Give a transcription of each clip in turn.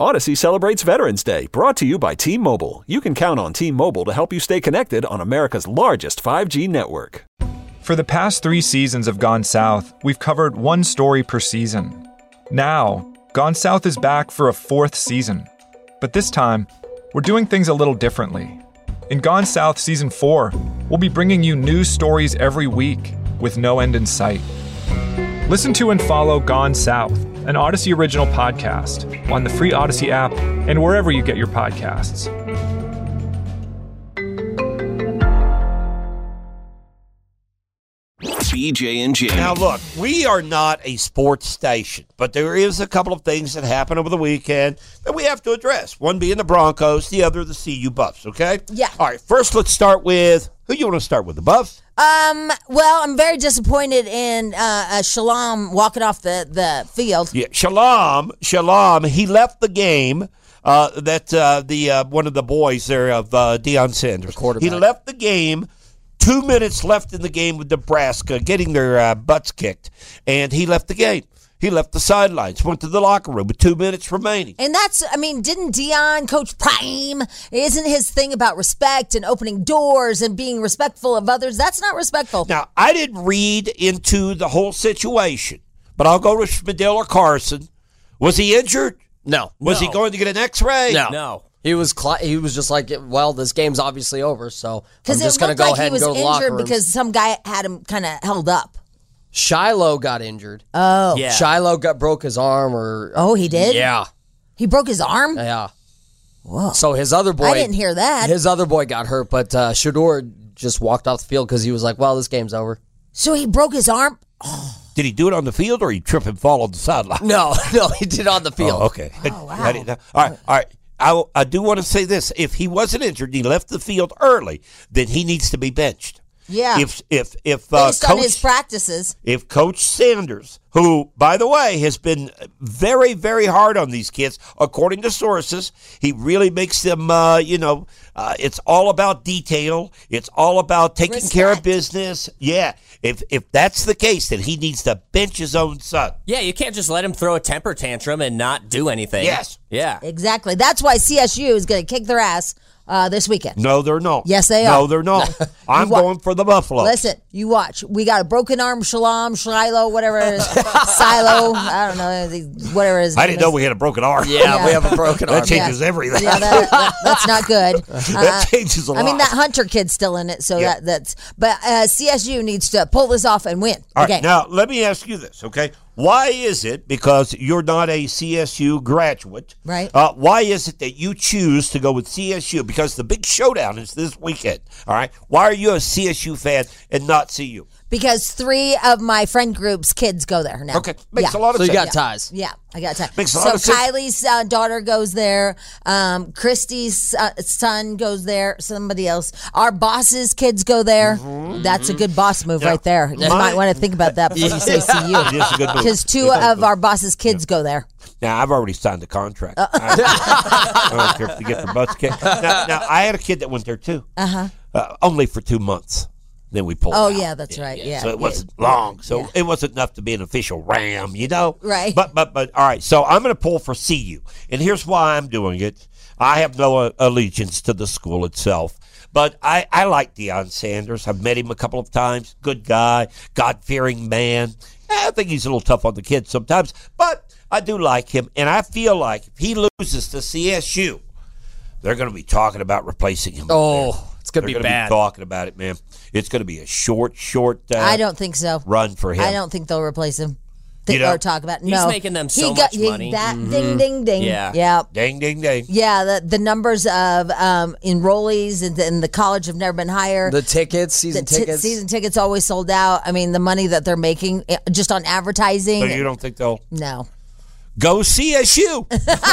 Odyssey celebrates Veterans Day, brought to you by T-Mobile. You can count on T-Mobile to help you stay connected on America's largest 5G network. For the past 3 seasons of Gone South, we've covered one story per season. Now, Gone South is back for a 4th season. But this time, we're doing things a little differently. In Gone South Season 4, we'll be bringing you new stories every week with no end in sight. Listen to and follow Gone South, an Odyssey original podcast, on the free Odyssey app and wherever you get your podcasts. BJ and Jamie. Now, look, we are not a sports station, but there is a couple of things that happened over the weekend that we have to address. One being the Broncos, the other the CU Buffs, okay? Yeah. All right, first let's start with, who you want to start with, the Buffs? Well, I'm very disappointed in Shalom walking off the field. Yeah, Shalom, he left the game. One of the boys there of Deion Sanders. He left the game. 2 minutes left in the game with Nebraska, getting their butts kicked, and he left the game. He left the sidelines, went to the locker room with 2 minutes remaining. And didn't Deion coach Prime? Isn't his thing about respect and opening doors and being respectful of others? That's not respectful. Now, I didn't read into the whole situation, but I'll go to Spadil or Carson. Was he injured? No. Was he going to get an X-ray? No. He was just like, well, this game's obviously over, so I'm just going to go ahead and go to the locker room. Because some guy had him kind of held up. Shiloh got injured. Oh. Yeah. Shiloh broke his arm. Oh, he did? Yeah. He broke his arm? Yeah. Whoa. So his other boy... I didn't hear that. His other boy got hurt, but Shador just walked off the field because he was like, well, this game's over. So he broke his arm? Oh. Did he do it on the field or he trip and fall on the sideline? No, he did it on the field. Oh, okay. Oh, wow. All right. I do want to say this. If he wasn't injured and he left the field early, then he needs to be benched. Yeah. If based on his practices. If Coach Sanders, who, by the way, has been very, very hard on these kids, according to sources, he really makes them, it's all about detail. It's all about taking care of business. Yeah. If that's the case, then he needs to bench his own son. Yeah, you can't just let him throw a temper tantrum and not do anything. Yes. Yeah. Exactly. That's why CSU is going to kick their ass this weekend. No, they're not. Yes, they are. No, they're not. I'm going for the Buffalo. Listen, you watch. We got a broken arm, Shiloh, whatever it is. Silo, I don't know, whatever it is. I didn't know we had a broken arm. Yeah, we have a broken arm. That changes everything. Yeah, that's not good. That changes a lot. I mean, that Hunter kid's still in it, so that's. But CSU needs to pull this off and win. All right, now let me ask you this, okay? Why is it, because you're not a CSU graduate, right? Why is it that you choose to go with CSU? Because the big showdown is this weekend, all right? Why are you a CSU fan and not CU? Because 3 of my friend group's kids go there now. Okay, makes a lot of sense. So you got ties. Yeah, I got ties. Makes a lot of sense. Kylie's daughter goes there. Christy's son goes there. Somebody else. Our boss's kids go there. That's a good boss move right there. You might want to think about that before you say CU. It is a good move. Because 2 of our boss's kids go there. Now, I've already signed the contract. I don't care if they get their butts kicked. Now, I had a kid that went there, too. Only for 2 months. Then we pulled out. Oh, yeah, that's right. Yeah. So it wasn't long. So it wasn't enough to be an official Ram, you know? Right. But all right, so I'm going to pull for CU. And here's why I'm doing it. I have no allegiance to the school itself. But I like Deion Sanders. I've met him a couple of times. Good guy, God-fearing man. I think he's a little tough on the kids sometimes. But I do like him. And I feel like if he loses to CSU, they're going to be talking about replacing him. It's going to be bad. Be talking about it, man. It's going to be a short. I don't think so. Run for him. I don't think they'll replace him. Or talk about He's making them so much money. Ding, ding, ding. Yeah. Ding, ding, ding. Yeah, the numbers of enrollees in the college have never been higher. The tickets, season tickets. Season tickets always sold out. I mean, the money that they're making just on advertising. So you don't think they'll? No. Go CSU.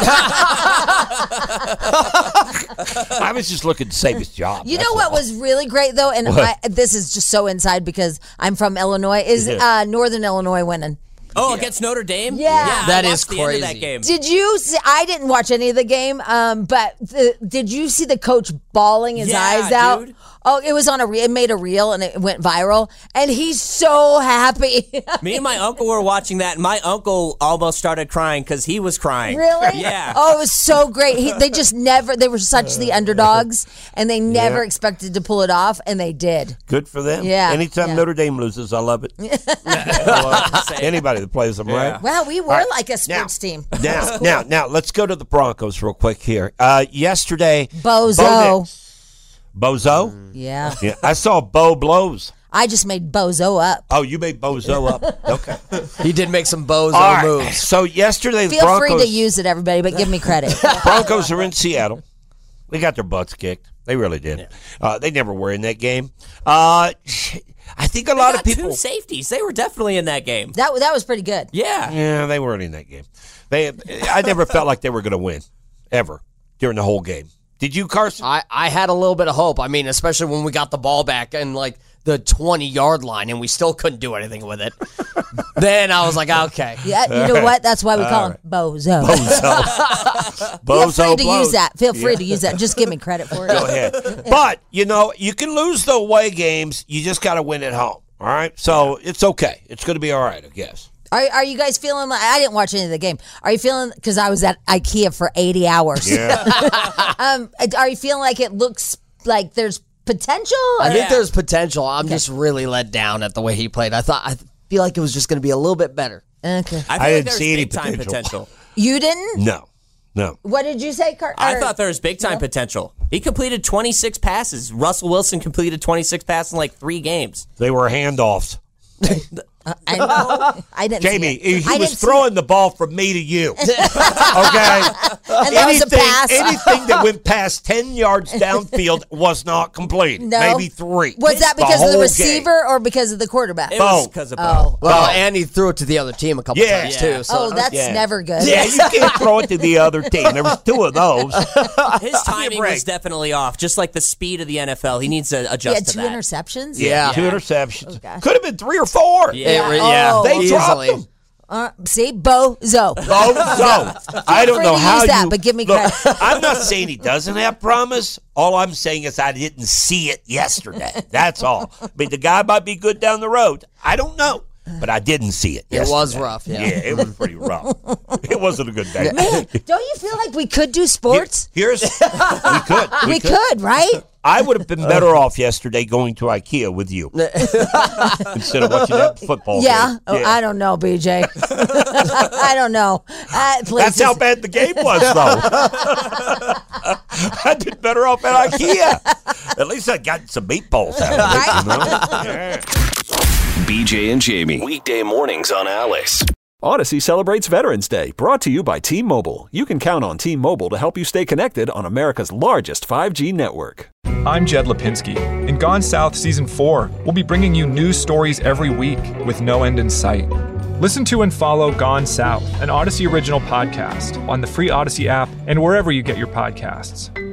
I was just looking to save his job. You know what was really great, though, and this is just so inside because I'm from Illinois, is Northern Illinois winning. Oh, against Notre Dame? Yeah. That is the end of that crazy. game. Did you see? I didn't watch any of the game, but did you see the coach bawling his eyes out? Dude. Oh, it was on it made a reel and it went viral, and he's so happy. Me and my uncle were watching that, and my uncle almost started crying because he was crying. Really? Yeah. Oh, it was so great. They were such the underdogs, and they never expected to pull it off, and they did. Good for them. Yeah. Anytime Notre Dame loses, I love it. Anybody that plays them, right? Wow, we were like a sports team. Now, let's go to the Broncos real quick here. Yesterday, Bozo? Yeah. I saw Bo Blows. I just made Bozo up. Oh, you made Bozo up. Okay. He did make some Bozo moves. So yesterday, the Feel Broncos... free to use it, everybody, but give me credit. Broncos are in Seattle. They got their butts kicked. They really did. They never were in that game. I think a lot of people... Two safeties. They were definitely in that game. That was pretty good. Yeah. Yeah, they weren't in that game. I never felt like they were going to win, ever, during the whole game. Did you, Carson? I had a little bit of hope. I mean, especially when we got the ball back and like the 20-yard line and we still couldn't do anything with it. Then I was like, okay. Yeah, you know what? That's why we call him Bozo. Feel free to use that. Feel free to use that. Just give me credit for it. Go ahead. But, you can lose the away games. You just got to win at home. All right? So it's okay. It's going to be all right, I guess. Are you guys feeling like, I didn't watch any of the game. Are you feeling, because I was at IKEA for 80 hours. Yeah. Are you feeling like it looks like there's potential? I think there's potential. I'm just really let down at the way he played. I feel like it was just going to be a little bit better. Okay. I didn't see any potential. You didn't? No. What did you say, Carter? I thought there was big-time potential. He completed 26 passes. Russell Wilson completed 26 passes in like 3 games. They were handoffs. I know. I didn't Jamie, see it. he was throwing the ball from me to you. Okay? And that was a pass. Anything that went past 10 yards downfield was not complete. No. Maybe 3. Was that because of the whole receiver or because of the quarterback? It was because of Bo. Well, and he threw it to the other team a couple times, too. So That's never good. Yeah, you can't throw it to the other team. There was 2 of those. His timing was definitely off, just like the speed of the NFL. He needs to adjust to that. He had 2 interceptions? Yeah. 2 interceptions. Oh, could have been 3 or 4. Yeah. They dropped them. See, Bozo. I don't know how use that, but give me credit. I'm not saying he doesn't have promise. All I'm saying is I didn't see it yesterday. That's all. I mean, the guy might be good down the road. I don't know. But I didn't see it yesterday. It was rough, Yeah, it was pretty rough. It wasn't a good day. Man, don't you feel like we could do sports? We could. We could, right? I would have been better off yesterday going to IKEA with you instead of watching that football game. Oh, I don't know, BJ. I don't know. Please That's how bad the game was, though. I did better off at IKEA. At least I got some meatballs out of it. Yeah. BJ and Jamie, weekday mornings on Alice. Odyssey celebrates Veterans Day, brought to you by T-Mobile. You can count on T-Mobile to help you stay connected on America's largest 5G network. I'm Jed Lipinski. In Gone South Season 4, we'll be bringing you news stories every week with no end in sight. Listen to and follow Gone South, an Odyssey original podcast, on the free Odyssey app and wherever you get your podcasts.